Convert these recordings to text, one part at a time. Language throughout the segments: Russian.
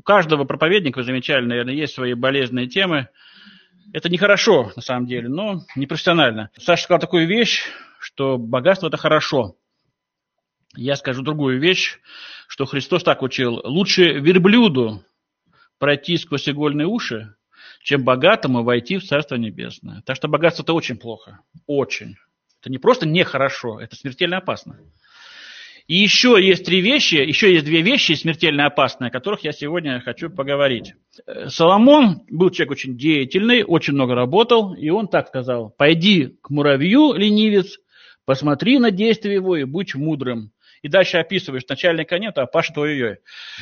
каждого проповедника, вы замечали, наверное, есть свои болезненные темы. Это нехорошо, на самом деле, но непрофессионально. Саша сказал такую вещь, что богатство – это хорошо. Я скажу другую вещь, что Христос так учил. Лучше верблюду пройти сквозь игольные уши, чем богатому войти в Царство Небесное. Так что богатство – это очень плохо. Очень. Это не просто нехорошо, это смертельно опасно. И еще есть две вещи смертельно опасные, о которых я сегодня хочу поговорить. Соломон был человек очень деятельный, очень много работал, и он так сказал: «Пойди к муравью, ленивец, посмотри на действие его и будь мудрым». И дальше описываешь, начальника нет, а пашет ой-ой-ой.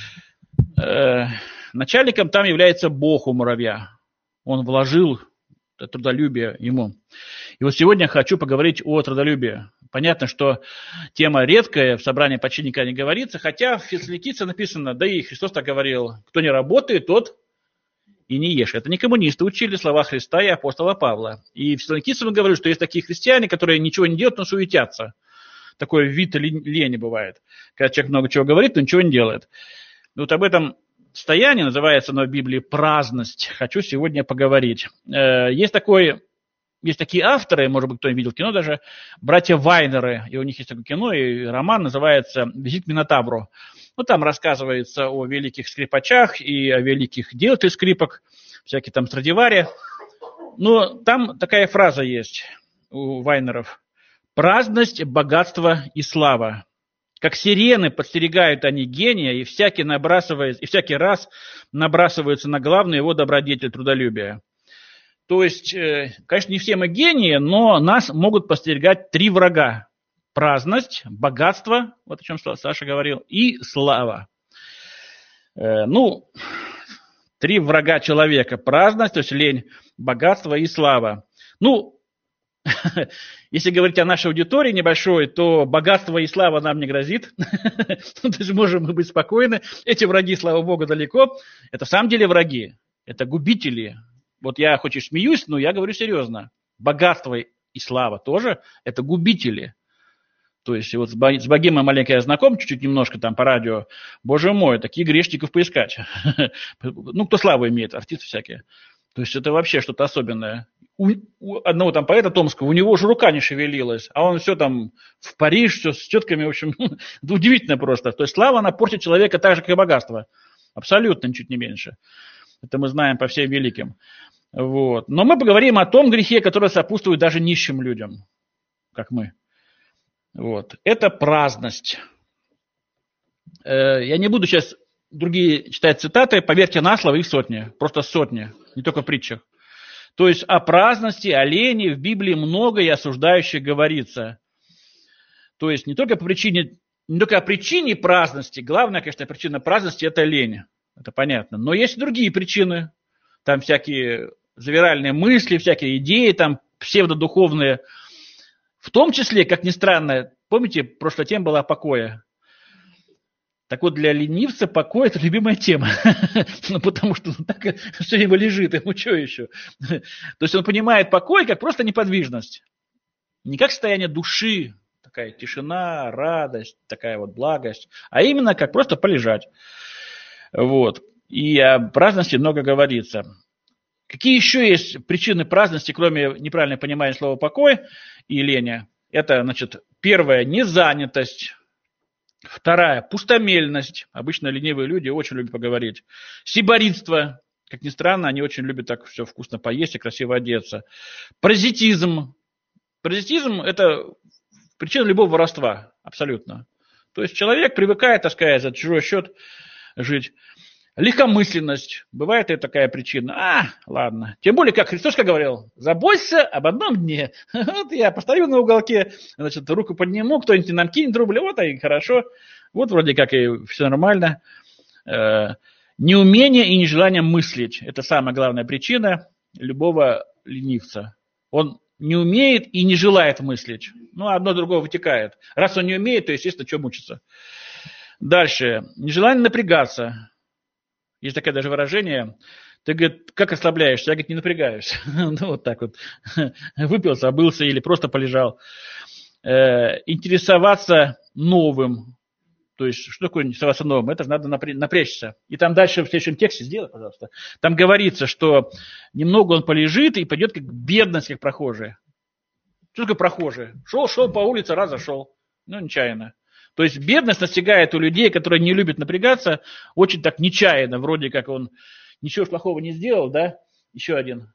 Начальником там является Бог у муравья. Он вложил трудолюбие ему. И вот сегодня я хочу поговорить о трудолюбии. Понятно, что тема редкая, в собрании почти никогда не говорится, хотя в Фессалоникийцам написано, да и Христос так говорил: кто не работает, тот и не ешь. Это не коммунисты учили слова Христа и апостола Павла. И в Фессалоникийцам он говорил, что есть такие христиане, которые ничего не делают, но суетятся. Такой вид лени бывает, когда человек много чего говорит, но ничего не делает. И вот об этом состоянии, называется оно в Библии праздность, хочу сегодня поговорить. Есть такие авторы, может быть, кто видел кино даже, братья Вайнеры, и у них есть такое кино, и роман называется «Визит к Минотавру». Ну, там рассказывается о великих скрипачах и о великих делателях скрипок, всякие там Страдивари. Но там такая фраза есть у Вайнеров: «Праздность, богатство и слава. Как сирены подстерегают они гения, и всякий раз набрасываются на главный его добродетель трудолюбия». То есть, конечно, не все мы гении, но нас могут подстерегать три врага: праздность, богатство, вот о чем Саша говорил, и слава. Три врага человека: праздность, то есть лень, богатство и слава. Если говорить о нашей аудитории небольшой, то богатство и слава нам не грозит. То есть можем мы быть спокойны. Эти враги, слава богу, далеко. Это в самом деле враги. Это губители. Вот я хоть и смеюсь, но я говорю серьезно. Богатство и слава тоже – это губители. То есть вот с богемой маленько я знаком, чуть-чуть немножко там по радио. Боже мой, таких грешников поискать. Кто славу имеет, артисты всякие. То есть это вообще что-то особенное. У одного там поэта томского, у него же рука не шевелилась, а он все там в Париж, все с тетками, в общем, удивительно просто. То есть слава, она портит человека так же, как и богатство. Абсолютно, ничуть не меньше. Это мы знаем по всем великим. Вот. Но мы поговорим о том грехе, который сопутствует даже нищим людям, как мы. Вот. Это праздность. Я не буду сейчас другие читать цитаты, поверьте на слово, их сотни, просто сотни, не только в притчах. То есть о праздности, о лени в Библии много и осуждающих говорится. То есть не только о причине праздности, главная, конечно, причина праздности – это лень, это понятно. Но есть и другие причины, там всякие завиральные мысли, всякие идеи, там псевдодуховные. В том числе, как ни странно, помните, прошлая тема была о покое. Так вот, для ленивца покой – это любимая тема, потому что он так все время лежит, ему что еще? То есть он понимает покой как просто неподвижность, не как состояние души, такая тишина, радость, такая вот благость, а именно как просто полежать. Вот. И о праздности много говорится. Какие еще есть причины праздности, кроме неправильного понимания слова покой и лени? Это, первое – незанятость. Вторая – пустомельность. Обычно ленивые люди очень любят поговорить. Сиборитство. Как ни странно, они очень любят так все вкусно поесть и красиво одеться. Паразитизм. Паразитизм – это причина любого воровства. Абсолютно. То есть человек привыкает, так сказать, за чужой счет жить. Легкомысленность. Бывает и такая причина. Ладно. Тем более, как Христос говорил, заботься об одном дне. Вот я постою на уголке, руку подниму, кто-нибудь нам кинет рубль, вот и хорошо. Вот вроде как и все нормально. Неумение и нежелание мыслить. Это самая главная причина любого ленивца. Он не умеет и не желает мыслить. Одно другого вытекает. Раз он не умеет, то, естественно, что мучиться. Дальше. Нежелание напрягаться. Есть такое даже выражение. Ты, говорит, как расслабляешься? Я, говорит, не напрягаюсь. Вот так вот. Выпил, забылся или просто полежал. Интересоваться новым. То есть, что такое интересоваться новым? Это же надо напрячься. И там дальше в следующем тексте, сделай, пожалуйста, там говорится, что немного он полежит и пойдет как бедность, как прохожий. Что такое прохожий? Шел по улице, раз зашел. Ну, нечаянно. То есть бедность настигает у людей, которые не любят напрягаться, очень так нечаянно. Вроде как он ничего плохого не сделал, да? Еще один.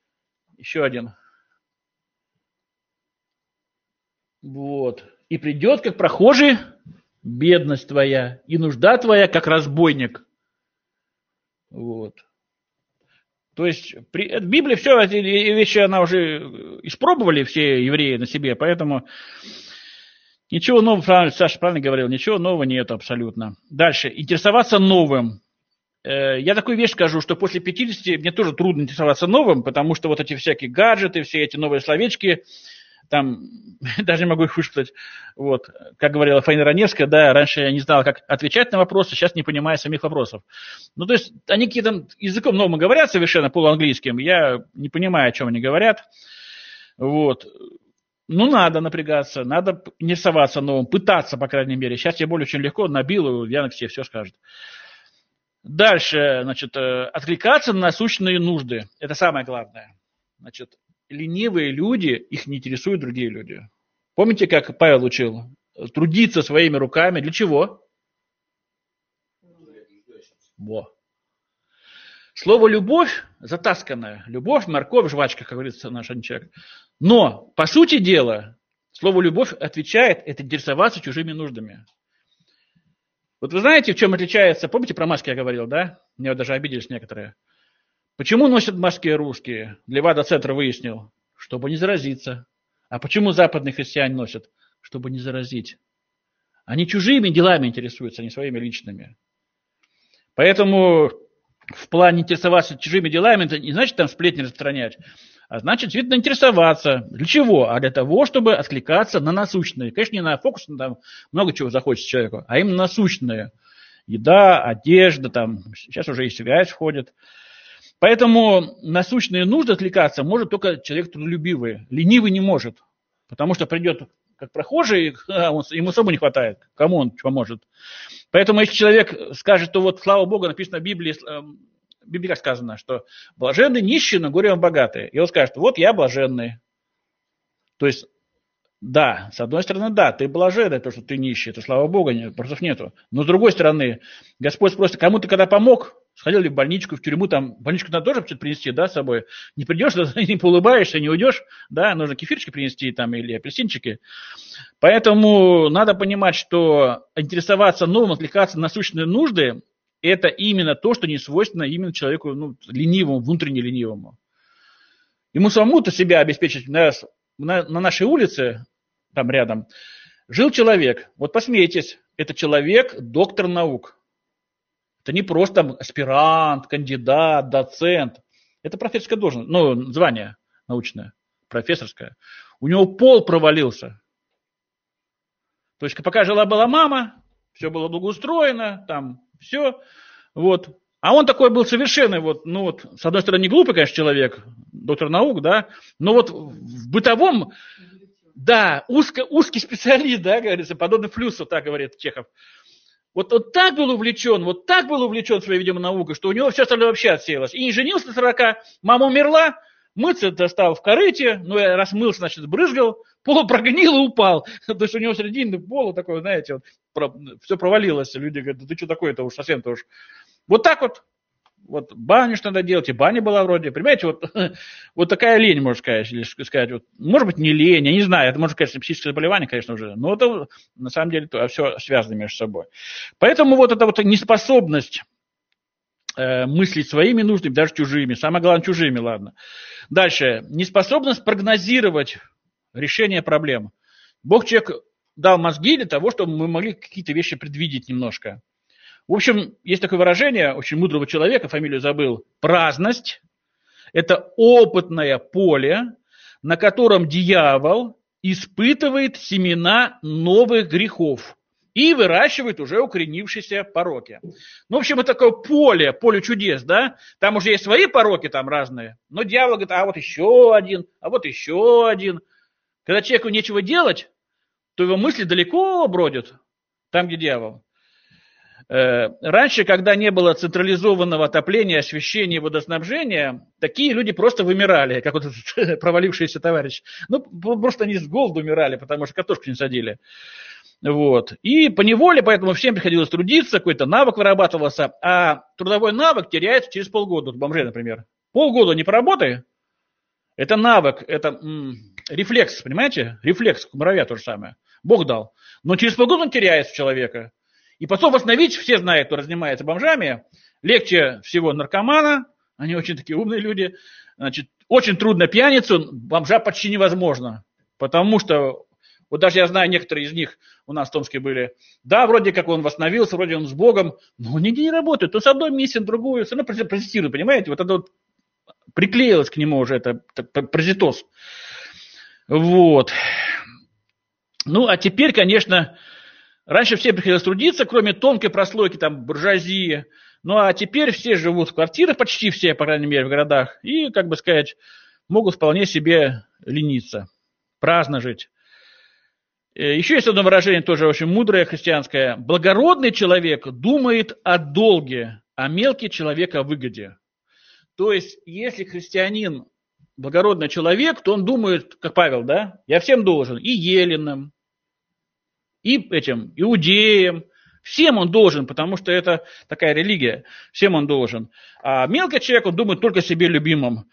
Вот. И придет, как прохожий, бедность твоя, и нужда твоя, как разбойник. Вот. То есть в Библии все эти вещи она уже испробовали все евреи на себе, поэтому ничего нового, Саша правильно говорил, ничего нового нет абсолютно. Дальше. Интересоваться новым. Я такую вещь скажу, что после 50 мне тоже трудно интересоваться новым, потому что вот эти всякие гаджеты, все эти новые словечки, там, даже не могу их вышептать, вот, как говорила Фаина Раневская, да, раньше я не знал, как отвечать на вопросы, сейчас не понимаю самих вопросов. Ну, то есть, они какие-то языком новым говорят совершенно, полуанглийским, я не понимаю, о чем они говорят, вот. Ну, надо напрягаться, надо интересоваться новым, пытаться, по крайней мере. Сейчас я более очень легко набил, Яндекс тебе все скажет. Дальше, значит, откликаться на насущные нужды, это самое главное. Значит, ленивые люди, их не интересуют другие люди. Помните, как Павел учил? Трудиться своими руками. Для чего? Во. Слово «любовь» затасканное. Любовь, морковь, жвачка, как говорится наш человек. Но, по сути дела, слово «любовь» отвечает это интересоваться чужими нуждами. Вот вы знаете, в чем отличается? Помните, про маски я говорил, да? Мне вот даже обиделись некоторые. Почему носят маски русские? Левада-центр выяснил, чтобы не заразиться. А почему западные христиане носят? Чтобы не заразить. Они чужими делами интересуются, а не своими личными. Поэтому в плане интересоваться чужими делами, это не значит там сплетни распространять, а значит действительно интересоваться. Для чего? А для того, чтобы откликаться на насущные. Конечно, не на фокус, там много чего захочется человеку, а именно насущные. Еда, одежда, там, сейчас уже и связь входит. Поэтому насущные нужды отвлекаться может только человек трудолюбивый. Ленивый не может. Потому что придет как прохожий, ему особо не хватает. Кому он поможет? Поэтому если человек скажет, то вот, слава Богу, написано в Библии, в Библии как сказано, что блаженны нищие, но горе вам богатые. И он скажет, вот я блаженный. То есть, да, с одной стороны, да, ты блаженный, то, что ты нищий, это слава Богу, вопросов нету. Но с другой стороны, Господь спросит, кому ты когда помог, сходил ли в больничку, в тюрьму, там, больничку надо тоже что-то принести, да, с собой. Не придешь, не поулыбаешься, не уйдешь, да, нужно кефирчики принести там или апельсинчики. Поэтому надо понимать, что интересоваться новым, отвлекаться на насущные нужды, это именно то, что не свойственно именно человеку, ну, ленивому, внутренне ленивому. Ему самому-то себя обеспечить. На нашей улице, там рядом, жил человек, вот посмейтесь, это человек, доктор наук. Это не просто там аспирант, кандидат, доцент. Это профессорская должность, ну, звание научное, профессорское. У него пол провалился. То есть, пока жила-была мама, все было благоустроено, там все, вот. А он такой был совершенно, вот, ну вот, с одной стороны, не глупый, конечно, человек, доктор наук, да, но вот в бытовом, да, узкий специалист, да, говорится, подобный Флюсу, так говорит Чехов. Вот так был увлечен своей, видимо, наукой, что у него все остальное вообще отсеялось. И не женился на 40, мама умерла, мыться достал в корыте, ну, я раз мылся, значит, брызгал, пол прогнил и упал. То есть у него серединный пол такой, знаете, вот, все провалилось. Люди говорят, да ты что такое-то уж, совсем-то уж. Вот так вот баню что надо делать, и баня была вроде, понимаете, вот такая лень, можно сказать, или сказать, вот, может быть, не лень, я не знаю, это можно сказать, психическое заболевание, конечно, уже, но это на самом деле все связано между собой. Поэтому вот эта вот неспособность мыслить своими нуждами, даже чужими, самое главное, чужими, ладно. Дальше, неспособность прогнозировать решение проблем. Бог человеку дал мозги для того, чтобы мы могли какие-то вещи предвидеть немножко. В общем, есть такое выражение очень мудрого человека, фамилию забыл, праздность. Это опытное поле, на котором дьявол испытывает семена новых грехов и выращивает уже укоренившиеся пороки. Ну, в общем, это такое поле чудес, да? Там уже есть свои пороки там разные, но дьявол говорит, а вот еще один, а вот еще один. Когда человеку нечего делать, то его мысли далеко бродят, там, где дьявол. Раньше, когда не было централизованного отопления, освещения и водоснабжения, такие люди просто вымирали, как вот этот провалившийся товарищ. Ну, просто они с голоду умирали, потому что картошку не садили. Вот. И поневоле, поэтому всем приходилось трудиться, какой-то навык вырабатывался, а трудовой навык теряется через полгода. Вот бомжей, например. Полгода не поработай, это навык, это рефлекс, понимаете? Рефлекс, муравья то же самое. Бог дал. Но через полгода он теряется у человека. И потом восстановить, все знают, кто занимается бомжами, легче всего наркомана, они очень такие умные люди, значит, очень трудно пьяницу, бомжа почти невозможно, потому что, вот даже я знаю, некоторые из них у нас в Томске были, да, вроде как он восстановился, вроде он с Богом, но он нигде не работает, то с одной миссией, другую, все равно протестирует, понимаете, вот это вот приклеилось к нему уже, это паразитоз. Вот. Ну, а теперь, конечно... Раньше все приходилось трудиться, кроме тонкой прослойки, там, буржуазии. Ну, а теперь все живут в квартирах, почти все, по крайней мере, в городах. И, как бы сказать, могут вполне себе лениться, праздно жить. Еще есть одно выражение, тоже очень мудрое, христианское. Благородный человек думает о долге, а мелкий человек о выгоде. То есть, если христианин благородный человек, то он думает, как Павел, да, я всем должен, и еленам, и этим иудеям, всем он должен, потому что это такая религия, всем он должен. А мелкий человек, он думает только о себе любимом.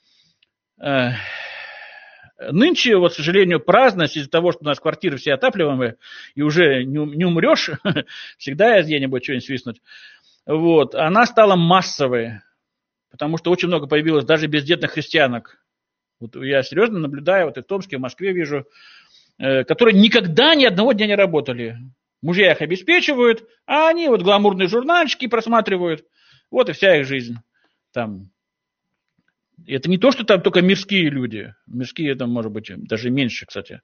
Нынче, вот, к сожалению, праздность из-за того, что у нас квартиры все отапливаемые, и уже не умрешь, всегда есть где-нибудь что-нибудь свистнуть, вот, она стала массовой, потому что очень много появилось даже бездетных христианок. Вот я серьезно наблюдаю, вот и в Томске, в Москве вижу, которые никогда ни одного дня не работали. Мужья их обеспечивают, а они вот гламурные журнальчики просматривают. Вот и вся их жизнь. Там. Это не то, что там только мирские люди. Мирские это, может быть, даже меньше, кстати.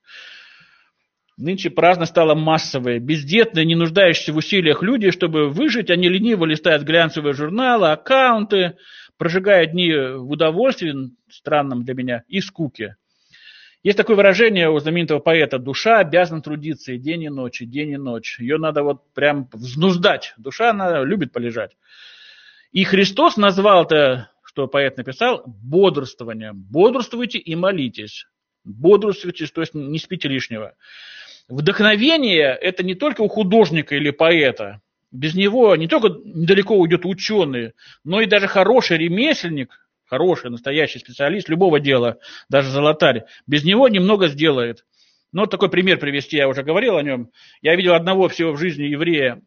Нынче праздность стала массовой. Бездетные, не нуждающиеся в усилиях люди, чтобы выжить, они лениво листают глянцевые журналы, аккаунты, прожигая дни в удовольствии, странном для меня, и скуке. Есть такое выражение у знаменитого поэта: душа обязана трудиться и день, и ночь, и день, и ночь. Ее надо вот прям взнуздать. Душа, она любит полежать. И Христос назвал это, что поэт написал, бодрствованием. Бодрствуйте и молитесь. Бодрствуйте, то есть не спите лишнего. Вдохновение – это не только у художника или поэта. Без него не только недалеко уйдет ученый, но и даже хороший ремесленник, хороший, настоящий специалист любого дела, даже золотарь, без него немного сделает. Ну, вот такой пример привести, я уже говорил о нем. Я видел одного всего в жизни еврея,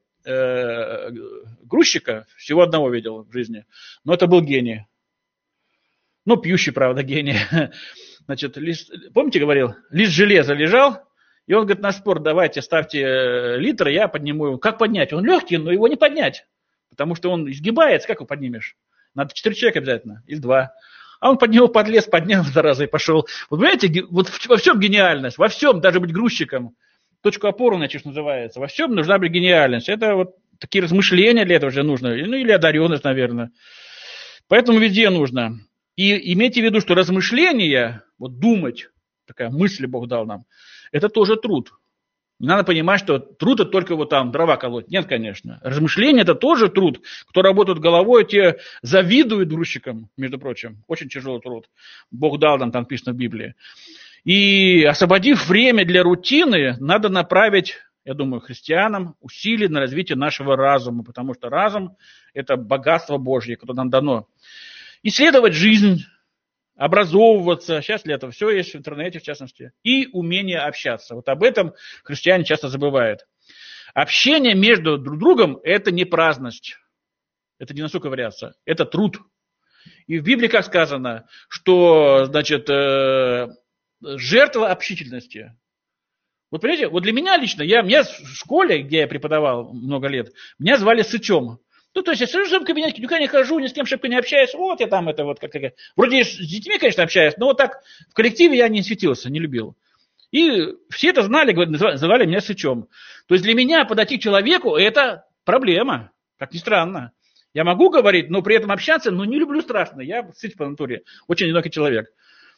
грузчика, всего одного видел в жизни, но это был гений. Ну, пьющий, правда, гений. Значит, помните, говорил, лист железа лежал, и он говорит, на спор давайте, ставьте литр, я подниму его. Как поднять? Он легкий, но его не поднять, потому что он изгибается, как его поднимешь? Надо 4 человека обязательно, или 2. А он под него подлез, поднял, зараза, и пошел. Вот понимаете, вот во всем гениальность, во всем, даже быть грузчиком. Точку опоры, значит, называется. Во всем нужна быть гениальность. Это вот такие размышления для этого же нужно. Ну, или одаренность, наверное. Поэтому везде нужно. И имейте в виду, что размышления, вот думать, такая мысль Бог дал нам, это тоже труд. Не надо понимать, что труд это только вот там дрова колоть. Нет, конечно. Размышления это тоже труд. Кто работает головой, те завидуют грузчикам, между прочим. Очень тяжелый труд. Бог дал нам, там написано в Библии. И освободив время для рутины, надо направить, я думаю, христианам усилия на развитие нашего разума, потому что разум – это богатство Божье, которое нам дано. Исследовать жизнь, образовываться, сейчас для этого все есть в интернете, в частности, и умение общаться. Вот об этом христиане часто забывают. Общение между друг другом – это не праздность, это не настолько вариация, это труд. И в Библии как сказано, что, значит, жертва общительности. Вот понимаете, вот для меня лично, меня в школе, где я преподавал много лет, меня звали Сычом. Ну, то есть я сижу в своем кабинете, никуда не хожу, ни с кем шибко не общаюсь, вот я там это вот как-то... Вроде с детьми, конечно, общаюсь, но вот так в коллективе я не светился, не любил. И все это знали, называли меня Сычом. То есть для меня подойти к человеку – это проблема, как ни странно. Я могу говорить, но при этом общаться, но не люблю страшно, я Сыч по натуре, очень одинокий человек.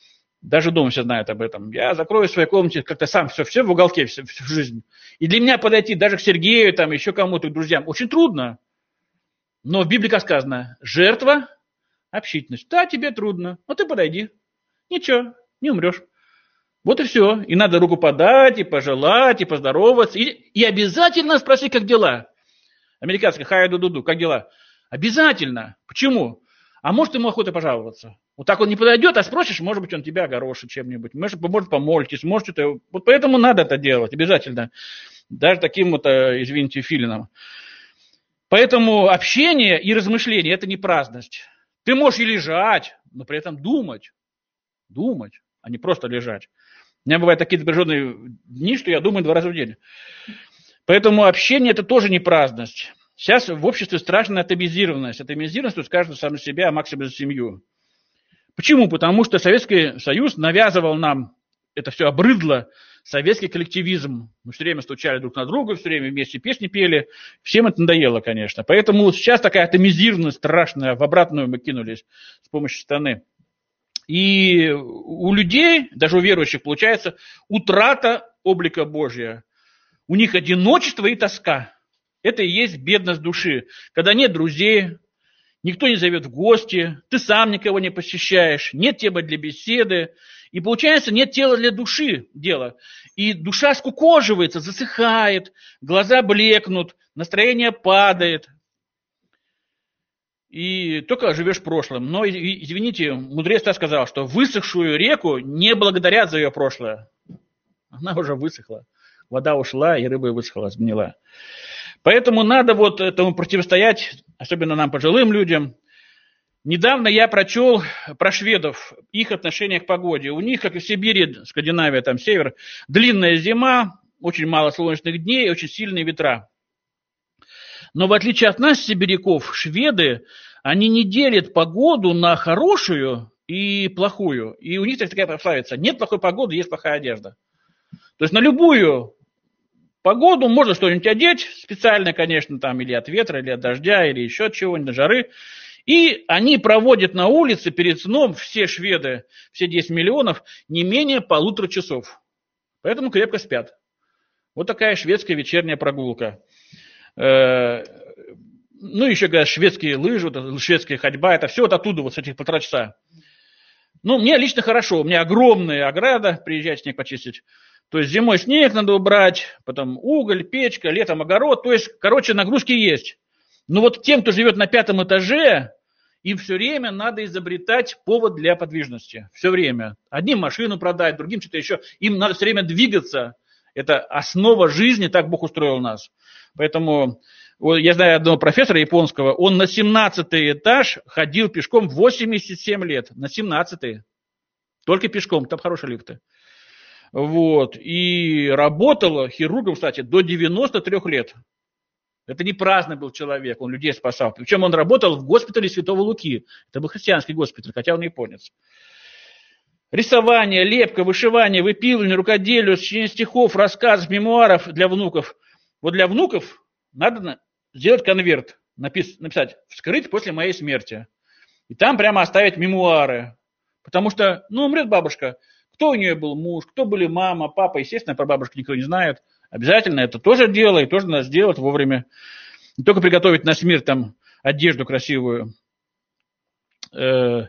Даже дома все знают об этом. Я закрою в своей комнате как-то сам все в уголке всю жизнь. И для меня подойти даже к Сергею, там, еще кому-то, к друзьям, очень трудно. Но в Библии как сказано, жертва, общительность. Да, тебе трудно, но ты подойди. Ничего, не умрешь. Вот и все. И надо руку подать, и пожелать, и поздороваться. И обязательно спросить, как дела. Американская хай-ду-ду-ду, как дела? Обязательно. Почему? А может, ему охота пожаловаться. Вот так он не подойдет, а спросишь, может быть, он тебя огорошит чем-нибудь. Может, помолитесь, может, что-то. Вот поэтому надо это делать, обязательно. Даже таким вот, извините, филином. Поэтому общение и размышление – это не праздность. Ты можешь и лежать, но при этом думать. Думать, а не просто лежать. У меня бывают такие напряженные дни, что я думаю 2 раза в день. Поэтому общение – это тоже не праздность. Сейчас в обществе страшная атомизированность. Атомизированность, то есть каждый сам за себя, а максимум за семью. Почему? Потому что Советский Союз навязывал нам, это все обрыдло, советский коллективизм. Мы все время стучали друг на друга, все время вместе песни пели. Всем это надоело, конечно. Поэтому сейчас такая атомизированность страшная, в обратную мы кинулись с помощью сатаны. И у людей, даже у верующих, получается утрата облика Божия. У них одиночество и тоска. Это и есть бедность души. Когда нет друзей, никто не зовет в гости, ты сам никого не посещаешь, нет темы для беседы. И получается, нет тела для души дела. И душа скукоживается, засыхает, глаза блекнут, настроение падает. И только живешь прошлым. Но, извините, мудрец сказал, что высохшую реку не благодарят за ее прошлое. Она уже высохла. Вода ушла, и рыба высохла, сгнила. Поэтому надо вот этому противостоять, особенно нам, пожилым людям. Недавно я прочел про шведов, их отношение к погоде. У них, как и в Сибири, Скандинавия, там север, длинная зима, очень мало солнечных дней, очень сильные ветра. Но в отличие от нас, сибиряков, шведы, они не делят погоду на хорошую и плохую. И у них такая пословица: нет плохой погоды, есть плохая одежда. То есть на любую погоду можно что-нибудь одеть, специально, конечно, там или от ветра, или от дождя, или еще от чего-нибудь, от жары. И они проводят на улице перед сном, все шведы, все 10 миллионов, не менее 1,5 часов. Поэтому крепко спят. Вот такая шведская вечерняя прогулка. Ну, еще, говорят, шведские лыжи, шведская ходьба, это все вот оттуда, вот с этих 1,5 часа. Ну, мне лично хорошо, у меня огромная ограда, приезжать снег почистить. То есть зимой снег надо убрать, потом уголь, печка, летом огород. То есть, короче, нагрузки есть. Но вот тем, кто живет на 5-м этаже, им все время надо изобретать повод для подвижности. Все время. Одним машину продать, другим что-то еще. Им надо все время двигаться. Это основа жизни, так Бог устроил нас. Поэтому я знаю одного профессора японского, он на 17-й этаж ходил пешком 87 лет. На 17-й. Только пешком, там хорошие лифты. Вот. И работал хирургом, кстати, до 93 лет. Это не праздный был человек, он людей спасал. Причем он работал в госпитале Святого Луки. Это был христианский госпиталь, хотя он японец. Рисование, лепка, вышивание, выпиливание, рукоделие, сочинение стихов, рассказов, мемуаров для внуков. Вот для внуков надо сделать конверт, написать «Вскрыть после моей смерти». И там прямо оставить мемуары. Потому что, умрет бабушка. Кто у нее был муж, кто были мама, папа, естественно, про бабушку никто не знает. Обязательно это тоже дело, и тоже надо сделать вовремя. Не только приготовить на смерть там одежду красивую. Можно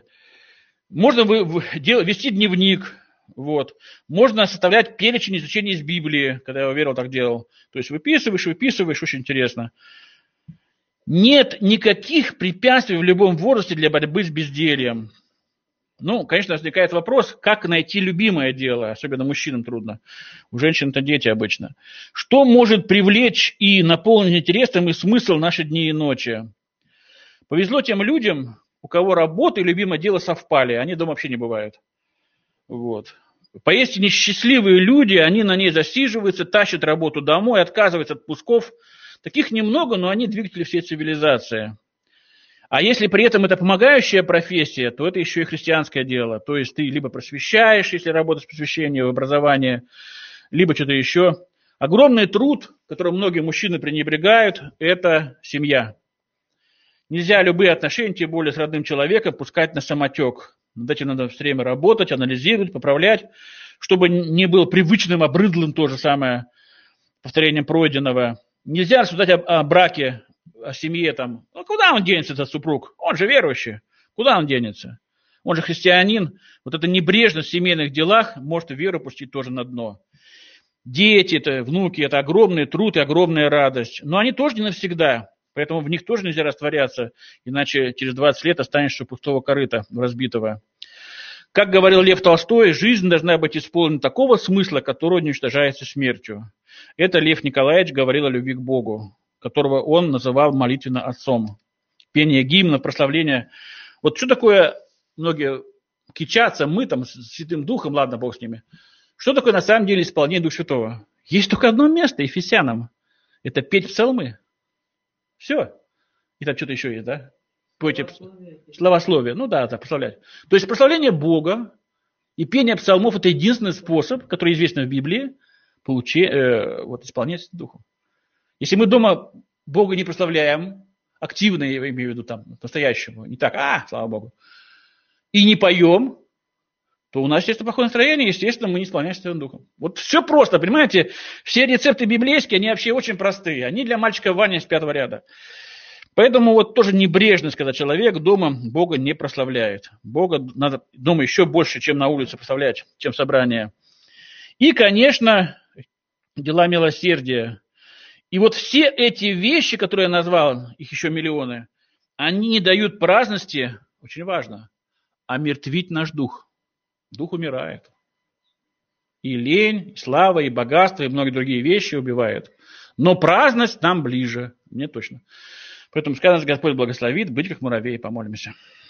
вести дневник. Вот. Можно составлять перечень изучения из Библии, когда я уверовал, так делал. То есть выписываешь, очень интересно. Нет никаких препятствий в любом возрасте для борьбы с бездельем. Конечно, возникает вопрос, как найти любимое дело, особенно мужчинам трудно. У женщин-то дети обычно. Что может привлечь и наполнить интересом и смысл наши дни и ночи? Повезло тем людям, у кого работа и любимое дело совпали, они дома вообще не бывают. Вот. Поистине счастливые люди, они на ней засиживаются, тащат работу домой, отказываются от отпусков. Таких немного, но они двигатели всей цивилизации. А если при этом это помогающая профессия, то это еще и христианское дело. То есть ты либо просвещаешь, если работаешь в просвещении, в образовании, либо что-то еще. Огромный труд, которым многие мужчины пренебрегают, это семья. Нельзя любые отношения, тем более с родным человеком, пускать на самотек. Над этим надо все время работать, анализировать, поправлять, чтобы не был привычным, обрыдлым то же самое повторением пройденного. Нельзя рассуждать о браке, о семье. Там. Ну, куда он денется, этот супруг? Он же верующий. Куда он денется? Он же христианин. Вот эта небрежность в семейных делах может веру пустить тоже на дно. Дети, это, внуки, это огромный труд и огромная радость. Но они тоже не навсегда. Поэтому в них тоже нельзя растворяться, иначе через 20 лет останешься пустого корыта разбитого. Как говорил Лев Толстой, жизнь должна быть исполнена такого смысла, который уничтожается смертью. Это Лев Николаевич говорил о любви к Богу, которого он называл молитвенно отцом. Пение гимна, прославление. Вот что такое, многие кичатся, мы там с Святым Духом, ладно, Бог с ними. Что такое на самом деле исполнение Духа Святого? Есть только одно место, Ефесянам. Это петь псалмы. Все. И там что-то еще есть, да? Пойте словословие. Ну да, прославлять. То есть прославление Бога и пение псалмов – это единственный способ, который известен в Библии, исполнять Духом. Если мы дома Бога не прославляем, активно, я имею в виду там, настоящему, не так, слава Богу, и не поем, то у нас, естественно, плохое настроение, естественно, мы не исполняем Святым Духом. Вот все просто, понимаете? Все рецепты библейские, они вообще очень простые. Они для мальчика Вани с 5-го ряда. Поэтому вот тоже небрежность, когда человек дома Бога не прославляет. Бога надо дома еще больше, чем на улице прославлять, чем собрание. И, конечно, дела милосердия. И вот все эти вещи, которые я назвал, их еще миллионы, они не дают праздности, очень важно, омертвить наш дух. Дух умирает. И лень, и слава, и богатство, и многие другие вещи убивают. Но праздность нам ближе. Мне точно. Поэтому сказано, Господь благословит быть как муравей. Помолимся.